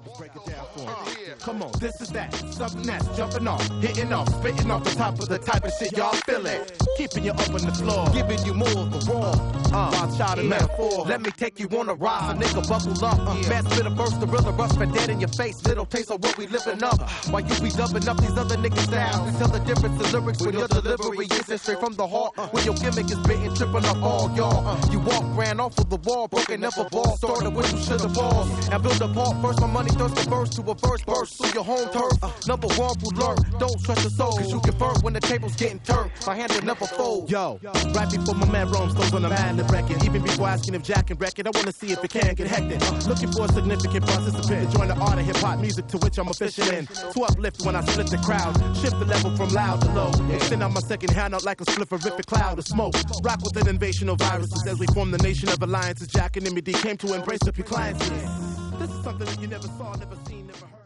Break it down for me. Come on, this is that. Something that's jumping off, hitting off, spitting off the top of the type of shit y'all feeling. Keeping you up on the floor, giving you more of the raw. Wild child and metaphor. Let me take you on a ride, so nigga buckle up. Man, spit a verse, gorilla, rust for dead in your face. Little taste of what we living up. While you be dubbing up these other niggas sounds. Tell the difference in lyrics when your delivery isn't straight from the heart. When your gimmick is bitten, tripping up all y'all. You walk, ran off of the wall, broken never ball. Started when you should have paused. And build a part first, my money turns the verse to a verse burst through your home turf. Number one who learn, don't trust your soul, cause you convert when the table's getting turned. My hand will never fold. Yo, right before my man Rome goes on a mad lib record. Even before asking if Jack can wreck it, I wanna see if it can get hectic. Looking for a significant participant to join the art of hip hop music to which I'm official in. To uplift when I split the crowd, shift the level from loud to low. Extend out my second hand out like a splifferific cloud of smoke. Rock with an invasion of viruses as we form the nation of alliances. Jack and MED came to embrace the clients. This is something that you never saw, never seen, never heard.